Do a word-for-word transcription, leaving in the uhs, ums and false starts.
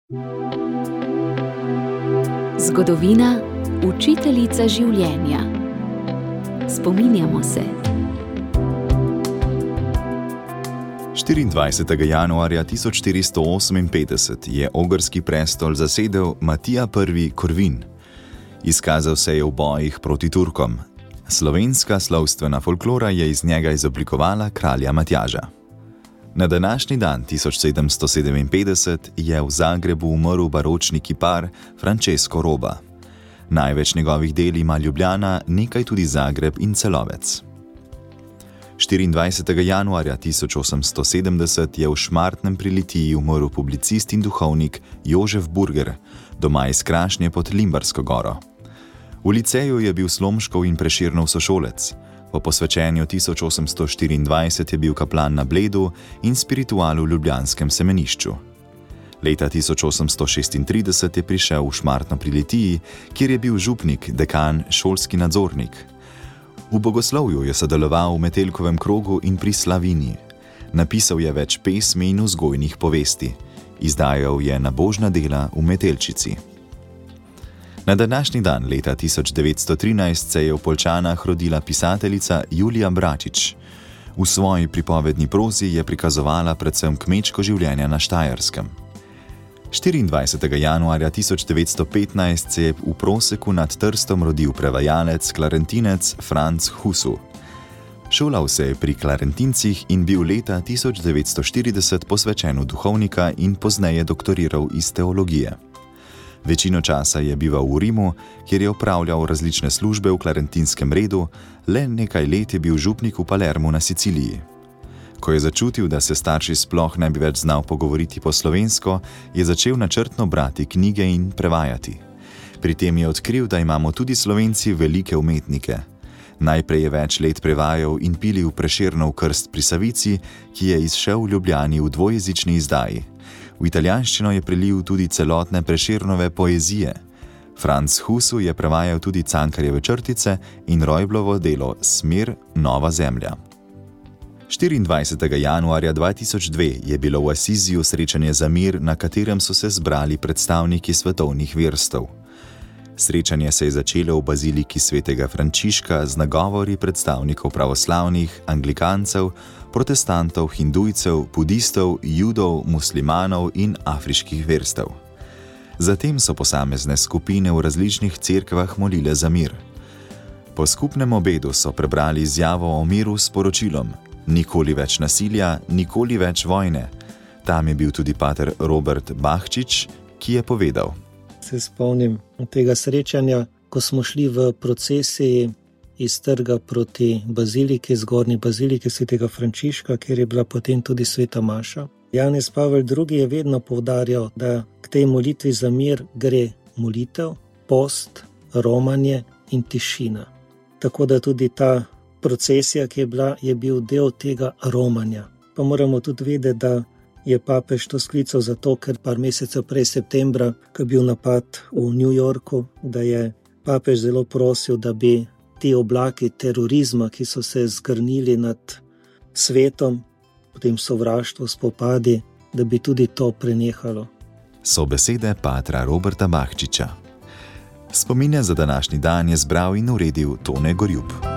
Zgodovina, učiteljica življenja. Spominjamo se. štiriindvajsetega januarja tisoč štiristo oseminpetdeset je ogrski prestol zasedel Matija prvi Korvin. Izkazal se je v bojih proti Turkom. Slovenska slovstvena folklora je iz njega izoblikovala kralja Matjaža. Na današnji dan tisoč sedemsto sedeminpetdeset je v Zagrebu umrl baročni kipar Francesco Roba. Največ njegovih del ima Ljubljana, nekaj tudi Zagreb in Celovec. štiriindvajsetega januarja tisoč osemsto sedemdeset je v Šmartnem pri Litiji umrl publicist in duhovnik Jožef Burger, doma iz Krašnje pod Limbarsko goro. V liceju je bil Slomškov in Prešernov sošolec. Po posvečenju tisoč osemsto štiriindvajset je bil kaplan na Bledu in spiritual v ljubljanskem semenišču. Leta tisoč osemsto šestintrideset je prišel v Šmartno pri Litiji, kjer je bil župnik, dekan, šolski nadzornik. V bogoslovju je sodeloval v Metelkovem krogu in pri Slavini. Napisal je več pesmi in vzgojnih povesti. Izdajal je nabožna dela v Metelčici. Na današnji dan leta tisoč devetsto trinajst se je v Poljčanah rodila pisateljica Julija Bračič. V svoji pripovedni prozi je prikazovala predvsem kmečko življenje na Štajerskem. štiriindvajsetega januarja tisoč devetsto petnajst se je v Proseku nad Trstom rodil prevajalec, klarentinec Franc Husu. Šolal se je pri klarentincih in bil leta tisoč devetsto štirideset posvečen v duhovnika in pozneje doktoriral iz teologije. Večino časa je bival v Rimu, kjer je opravljal različne službe v klarentinskem redu, le nekaj let je bil župnik v Palermu na Siciliji. Ko je začutil, da se starši sploh ne bi več znal pogovoriti po slovensko, je začel načrtno brati knjige in prevajati. Pri tem je odkril, da imamo tudi Slovenci velike umetnike. Najprej je več let prevajal in pilil Prešernov krst pri Savici, ki je izšel v Ljubljani v dvojezični izdaji. V italijanščino je prelil tudi celotne Prešernove poezije. Franc Husu je prevajal tudi Cankarjeve črtice in Rojblovo delo Smer, nova zemlja. štiriindvajsetega januarja dva tisoč dve je bilo v Asiziju srečanje za mir, na katerem so se zbrali predstavniki svetovnih verstev. Srečanje se je začelo v baziliki svetega Frančiška z nagovori predstavnikov pravoslavnih, anglikancev, protestantov, hindujcev, budistov, judov, muslimanov in afriških verstev. Zatem so posamezne skupine v različnih cerkvah molile za mir. Po skupnem obedu so prebrali izjavo o miru s poročilom: nikoli več nasilja, nikoli več vojne. Tam je bil tudi pater Robert Bahčič, ki je povedal: Se spomnim tega srečanja, ko smo šli v procesiji iz trga proti baziliki, zgornji baziliki svetega Frančiška, kjer je bila potem tudi sveta maša. Janez Pavel drugi je vedno poudarjal, da k tej molitvi za mir gre molitev, post, romanje in tišina. Tako da tudi ta procesija, ki je bila, je bil del tega romanja. Pa moramo tudi vedeti, da je papež to sklical zato, ker par mesecev prej septembra, ko je bil napad v New Yorku, da je papež zelo prosil, da bi ti oblaki terorizma, ki so se zgrnili nad svetom, potem sovraštvo, spopadi, da bi tudi to prenehalo. So besede patra Roberta Bahčiča. Spomine za današnji dan je zbral in uredil Tone Gorjup.